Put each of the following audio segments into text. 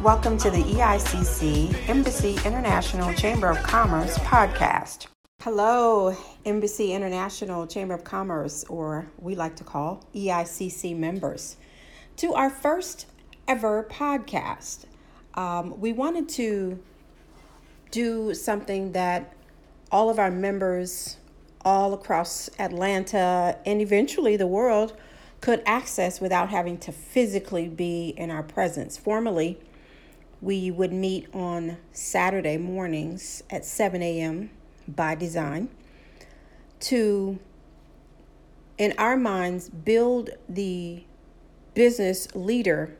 Welcome to the EICC Embassy International Chamber of Commerce podcast. Hello, Embassy International Chamber of Commerce, or we like to call EICC members, to our first ever podcast. We wanted to do something that all of our members all across Atlanta and eventually the world could access without having to physically be in our presence. Formerly, we would meet on Saturday mornings at 7 a.m. by design to, in our minds, build the business leader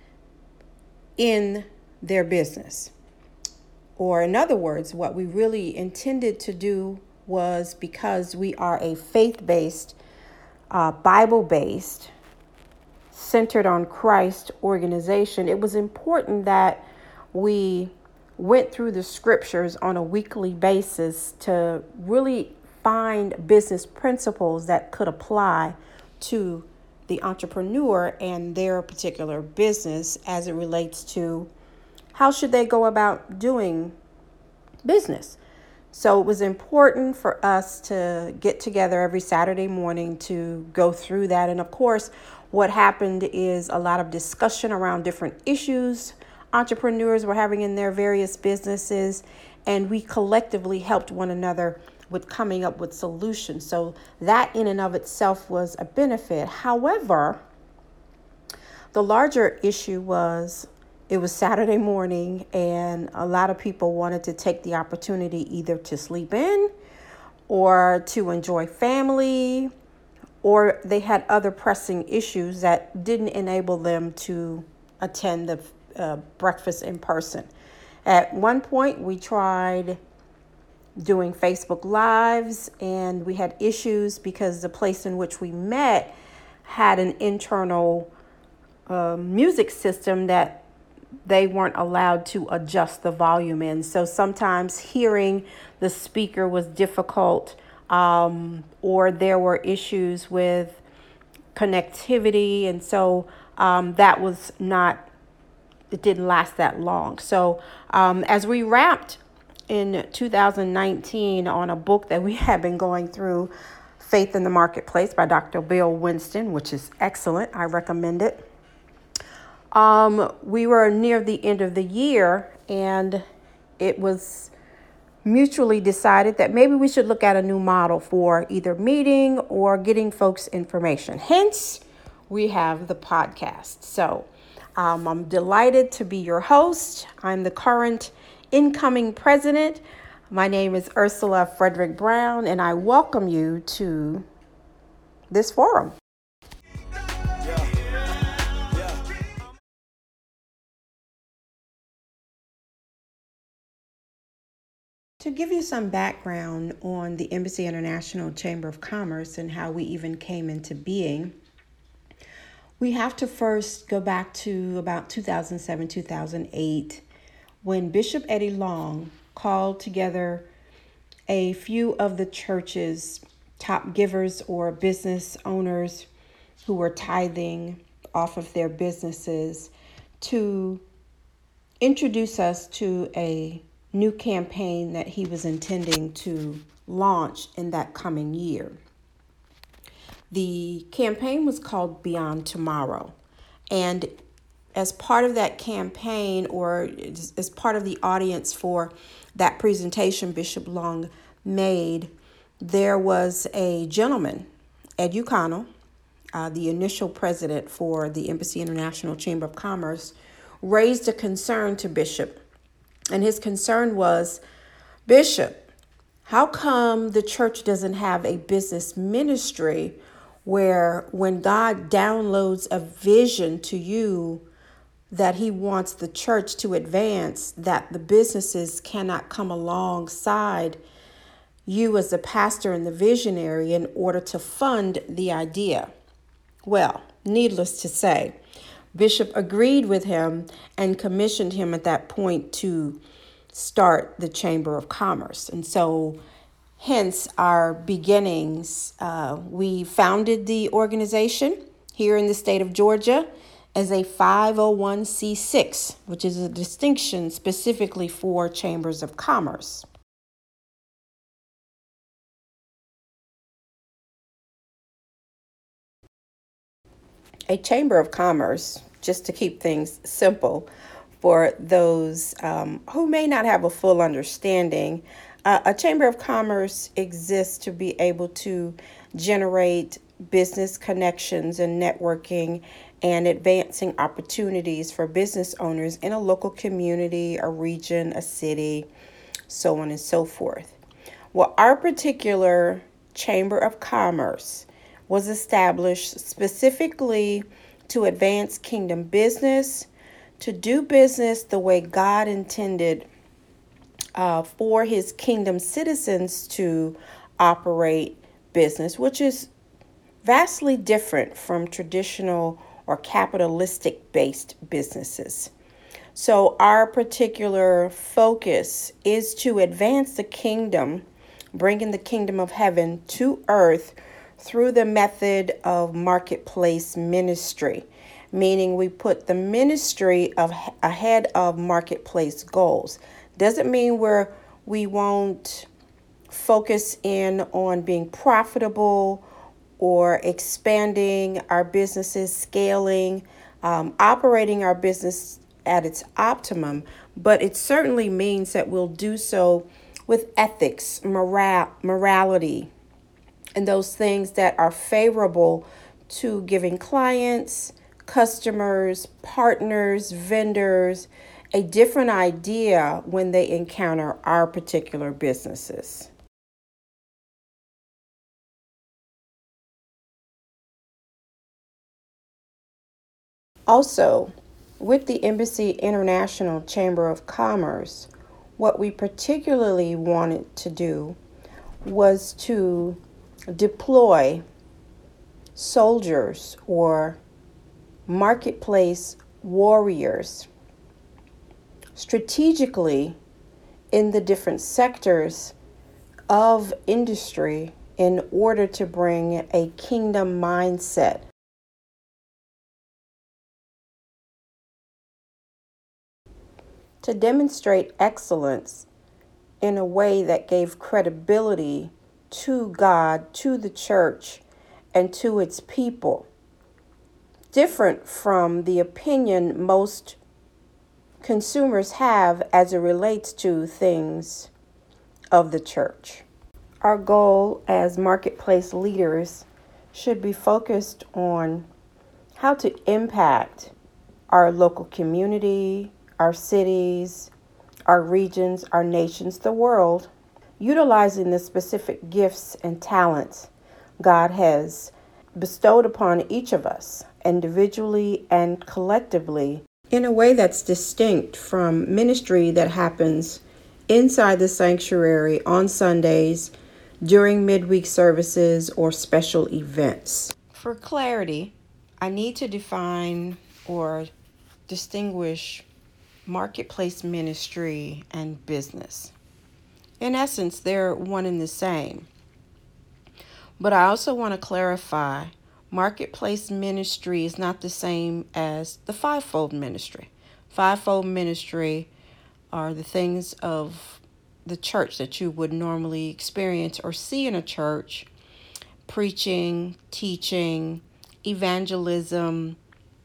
in their business. Or in other words, what we really intended to do was, because we are a faith-based, Bible-based, centered on Christ organization, it was important that we went through the scriptures on a weekly basis to really find business principles that could apply to the entrepreneur and their particular business as it relates to how should they go about doing business. So it was important for us to get together every Saturday morning to go through that. And of course, what happened is a lot of discussion around different issues entrepreneurs were having in their various businesses, and we collectively helped one another with coming up with solutions. So that in and of itself was a benefit. However, the larger issue was it was Saturday morning, and a lot of people wanted to take the opportunity either to sleep in or to enjoy family, or they had other pressing issues that didn't enable them to attend the breakfast in person. At one point, we tried doing Facebook Lives, and we had issues because the place in which we met had an internal music system that they weren't allowed to adjust the volume in. So sometimes hearing the speaker was difficult, or there were issues with connectivity. And so that was not, it didn't last that long. So as we wrapped in 2019 on a book that we have been going through, Faith in the Marketplace by Dr. Bill Winston, which is excellent. I recommend it. We were near the end of the year, and it was mutually decided that maybe we should look at a new model for either meeting or getting folks information. Hence, we have the podcast. So I'm delighted to be your host. I'm the current incoming president. My name is Ursula Frederick Brown, and I welcome you to this forum. To give you some background on the Embassy International Chamber of Commerce and how we even came into being, we have to first go back to about 2007, 2008, when Bishop Eddie Long called together a few of the church's top givers or business owners who were tithing off of their businesses to introduce us to a new campaign that he was intending to launch in that coming year. The campaign was called Beyond Tomorrow. And as part of that campaign, or as part of the audience for that presentation Bishop Long made, there was a gentleman, Ed Ucano, the initial president for the Embassy International Chamber of Commerce, raised a concern to Bishop. And his concern was, Bishop, how come the church doesn't have a business ministry where when God downloads a vision to you that he wants the church to advance, that the businesses cannot come alongside you as the pastor and the visionary in order to fund the idea? Well, needless to say, Bishop agreed with him and commissioned him at that point to start the Chamber of Commerce. And so hence our beginnings. We founded the organization here in the state of Georgia as a 501c6, which is a distinction specifically for chambers of commerce. A chamber of commerce, just to keep things simple for those who may not have a full understanding, a chamber of commerce exists to be able to generate business connections and networking and advancing opportunities for business owners in a local community, a region, a city, so on and so forth. Well, our particular Chamber of Commerce was established specifically to advance kingdom business, to do business the way God intended for his kingdom citizens to operate business, which is vastly different from traditional or capitalistic based businesses. So, our particular focus is to advance the kingdom, bringing the kingdom of heaven to earth through the method of marketplace ministry, meaning we put the ministry ahead of marketplace goals. Doesn't mean we won't focus in on being profitable or expanding our businesses, scaling, operating our business at its optimum, but it certainly means that we'll do so with ethics, morality, and those things that are favorable to giving clients, customers, partners, vendors a different idea when they encounter our particular businesses. Also, with the Embassy International Chamber of Commerce, what we particularly wanted to do was to deploy soldiers or marketplace warriors strategically in the different sectors of industry in order to bring a kingdom mindset to demonstrate excellence in a way that gave credibility to God, to the church, and to its people, different from the opinion most consumers have as it relates to things of the church. Our goal as marketplace leaders should be focused on how to impact our local community, our cities, our regions, our nations, the world, utilizing the specific gifts and talents God has bestowed upon each of us, individually and collectively, in a way that's distinct from ministry that happens inside the sanctuary on Sundays, during midweek services, or special events. For clarity, I need to define or distinguish marketplace ministry and business. In essence, they're one and the same. But I also want to clarify marketplace ministry is not the same as the fivefold ministry. Fivefold ministry are the things of the church that you would normally experience or see in a church: preaching, teaching, evangelism.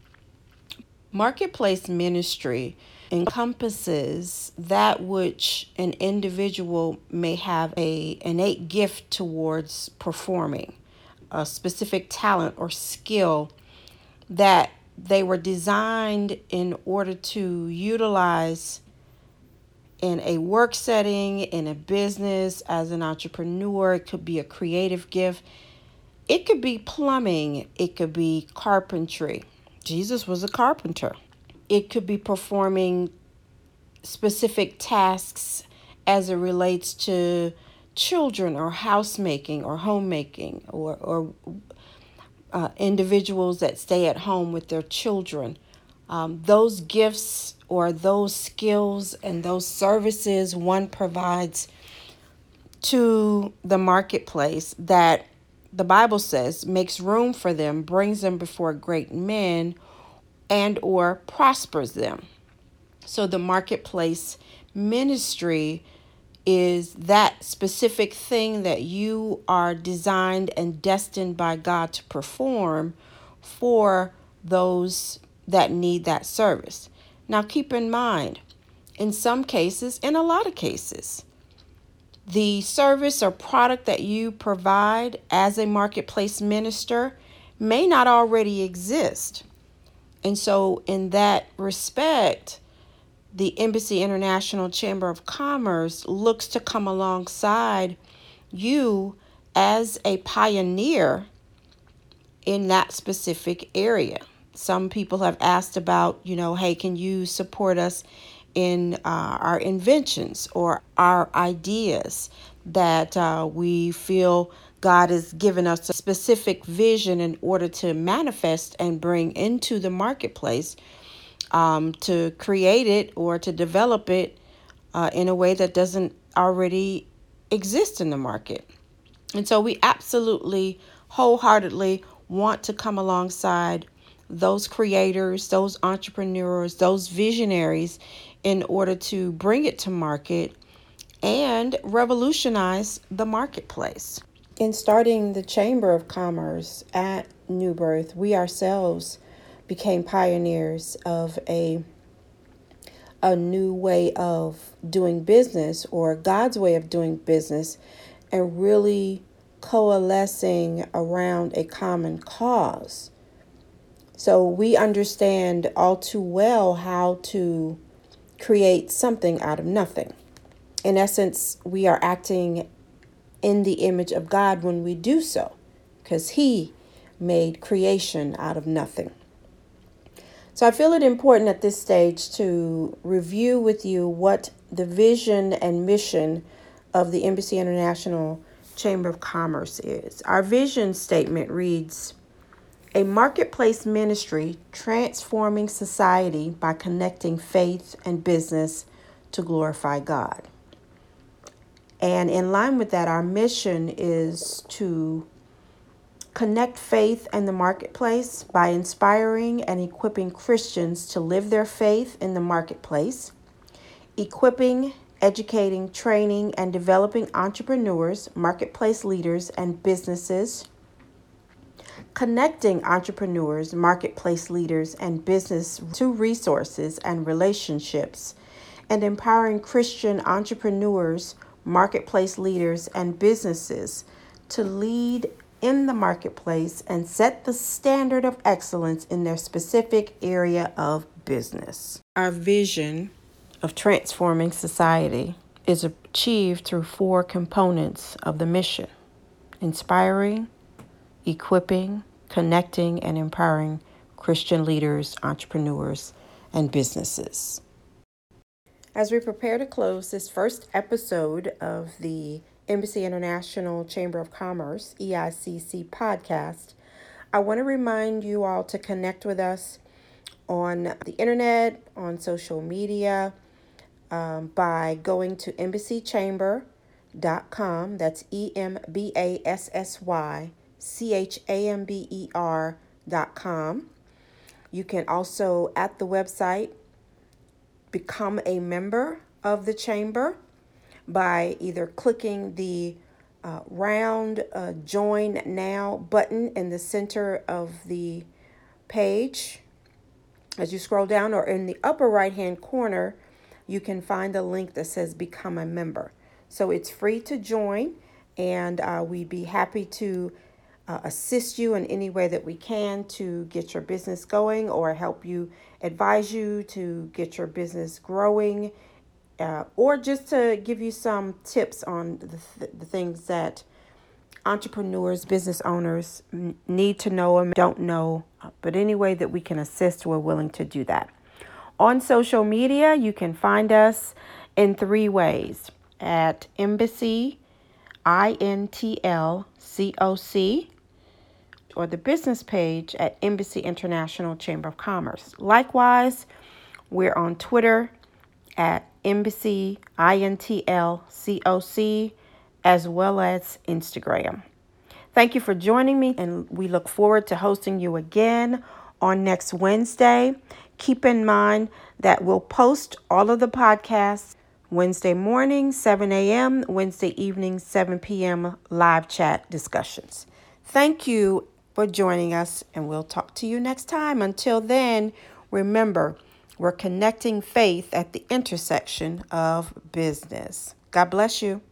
Marketplace ministry encompasses that which an individual may have a innate gift towards performing, a specific talent or skill that they were designed in order to utilize in a work setting, in a business, as an entrepreneur. It could be a creative gift. It could be plumbing. It could be carpentry. Jesus was a carpenter. It could be performing specific tasks as it relates to children or housemaking or homemaking or individuals that stay at home with their children. Those gifts or those skills and those services one provides to the marketplace that the Bible says makes room for them, brings them before great men, and or prospers them. So the marketplace ministry is that specific thing that you are designed and destined by God to perform for those that need that service. Now, keep in mind, in some cases, in a lot of cases, the service or product that you provide as a marketplace minister may not already exist. And so, in that respect, the Embassy International Chamber of Commerce looks to come alongside you as a pioneer in that specific area. Some people have asked about, hey, can you support us in our inventions or our ideas that we feel God has given us a specific vision in order to manifest and bring into the marketplace, to create it or to develop it in a way that doesn't already exist in the market. And so we absolutely wholeheartedly want to come alongside those creators, those entrepreneurs, those visionaries in order to bring it to market and revolutionize the marketplace. In starting the Chamber of Commerce at New Birth, we ourselves became pioneers of a new way of doing business, or God's way of doing business, and really coalescing around a common cause. So we understand all too well how to create something out of nothing. In essence, we are acting in the image of God when we do so, because He made creation out of nothing. So I feel it important at this stage to review with you what the vision and mission of the Embassy International Chamber of Commerce is. Our vision statement reads, a marketplace ministry transforming society by connecting faith and business to glorify God. And in line with that, our mission is to connect faith and the marketplace by inspiring and equipping Christians to live their faith in the marketplace, equipping, educating, training, and developing entrepreneurs, marketplace leaders, and businesses, connecting entrepreneurs, marketplace leaders, and business to resources and relationships, and empowering Christian entrepreneurs, marketplace leaders, and businesses to lead in the marketplace and set the standard of excellence in their specific area of business. Our vision of transforming society is achieved through 4 components of the mission: inspiring, equipping, connecting, and empowering Christian leaders, entrepreneurs, and businesses. As we prepare to close this first episode of the Embassy International Chamber of Commerce, EICC podcast, I want to remind you all to connect with us on the internet, on social media, by going to embassychamber.com. That's EMBASSYCHAMBER.com. You can also, at the website, become a member of the chamber by either clicking the round Join Now button in the center of the page as you scroll down, or in the upper right-hand corner, you can find a link that says Become a Member. So it's free to join, and we'd be happy to assist you in any way that we can to get your business going, or help you, advise you to get your business growing, or just to give you some tips on the things that entrepreneurs, business owners need to know and don't know. But any way that we can assist, we're willing to do that. On social media, you can find us in 3 ways: at Embassy INTLCOC, or the business page at Embassy International Chamber of Commerce. Likewise, we're on Twitter at Embassy INTLCOC, as well as Instagram. Thank you for joining me, and we look forward to hosting you again on next Wednesday. Keep in mind that we'll post all of the podcasts Wednesday morning, 7 a.m., Wednesday evening, 7 p.m. live chat discussions. Thank you for joining us, and we'll talk to you next time. Until then, remember, we're connecting faith at the intersection of business. God bless you.